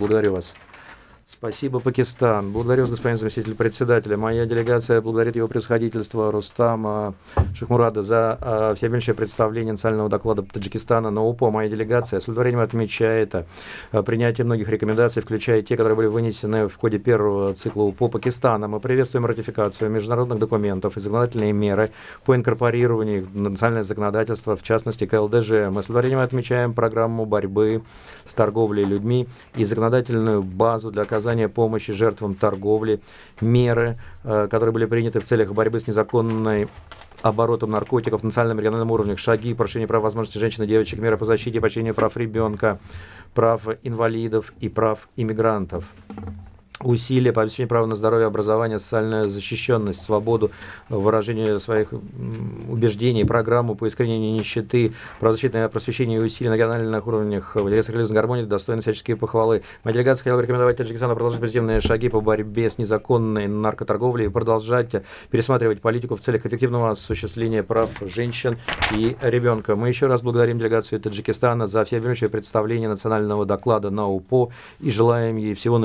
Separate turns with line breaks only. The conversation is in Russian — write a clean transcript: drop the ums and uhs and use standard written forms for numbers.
Благодарю вас. Спасибо, Пакистан. Благодарю вас, господин заместитель председателя. Моя делегация благодарит его превосходительство Рустама Шахмурада за всеобъемлющее представление национального доклада Таджикистана на УПО. Моя делегация с удовлетворением отмечает принятие многих рекомендаций, включая те, которые были вынесены в ходе первого цикла УПО Пакистана. Мы приветствуем ратификацию международных документов и законодательные меры по инкорпорированию в национальное законодательство, в частности КЛДЖ. Мы с удовлетворением отмечаем программу борьбы с торговлей людьми и законодательную базу для оказания помощи жертвам торговли, меры, которые были приняты в целях борьбы с незаконной оборотом наркотиков на национальном и региональном уровнях, шаги по расширению прав возможностей женщин и девочек, меры по защите и поощрению прав ребенка, прав инвалидов и прав иммигрантов. Усилия по обеспечению права на здоровье, образование, социальную защищенность, свободу выражения своих убеждений, программу по искоренению нищеты, правозащитное просвещение и усилия на региональных уровнях, делегация гармонии достойны всяческие похвалы. Моя делегация хотела бы рекомендовать Таджикистану продолжить позитивные шаги по борьбе с незаконной наркоторговлей и продолжать пересматривать политику в целях эффективного осуществления прав женщин и ребенка. Мы еще раз благодарим делегацию Таджикистана за всеобъемлющее представление национального доклада на УПО и желаем ей всего наилучшего